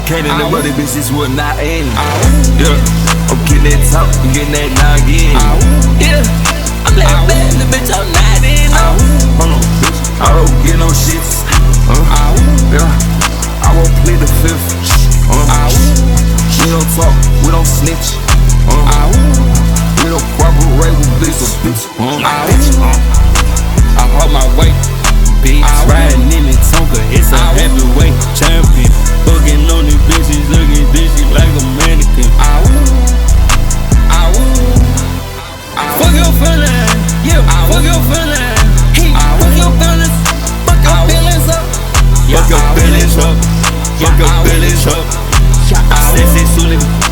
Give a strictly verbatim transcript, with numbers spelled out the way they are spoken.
can't in the mother bitch, this what not end. Yeah, I'm getting that talk, I'm getting that now again. Yeah, I'm like a bad little bitch, I'm not in. Hold on, bitch, I don't get no shit. Uh, yeah, I won't plead the fifth. Uh, we don't talk, we don't snitch. Uh, we don't cooperate with bitches. Uh, I hold my weight, bitch. Riding in the Tonka, it's a heavyweight champion. Fucking on these bitches, looking this shit like a mannequin. Fuck your feelings, yeah, fuck your feelings. Fuck your feelings, fuck your feelings up. Fuck your feelings up, fuck your feelings up. I said, say,